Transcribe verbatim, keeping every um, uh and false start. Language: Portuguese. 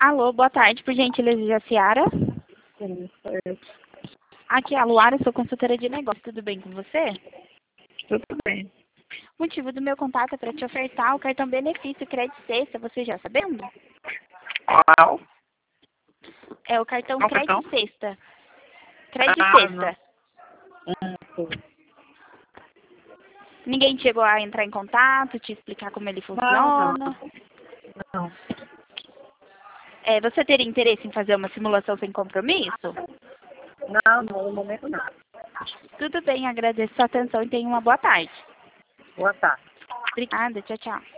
Alô, boa tarde, por gentileza, Ciara. Sim, é, Aqui é a Luara, sou consultora de negócio, tudo bem com você? tudo bem. O motivo do meu contato é para te ofertar o cartão benefício Crédito Sexta, você já sabendo? Qual? É o cartão Qual cartão? Crédito Sexta. Crédito Ah, Sexta. Hum, sim. Ninguém chegou a entrar em contato, te explicar como ele Não, não, funciona? não. É, você teria interesse em fazer uma simulação sem compromisso? Não, não, no momento não. Tudo bem, agradeço sua atenção e tenha uma boa tarde. Boa tarde. Obrigada, tchau, tchau.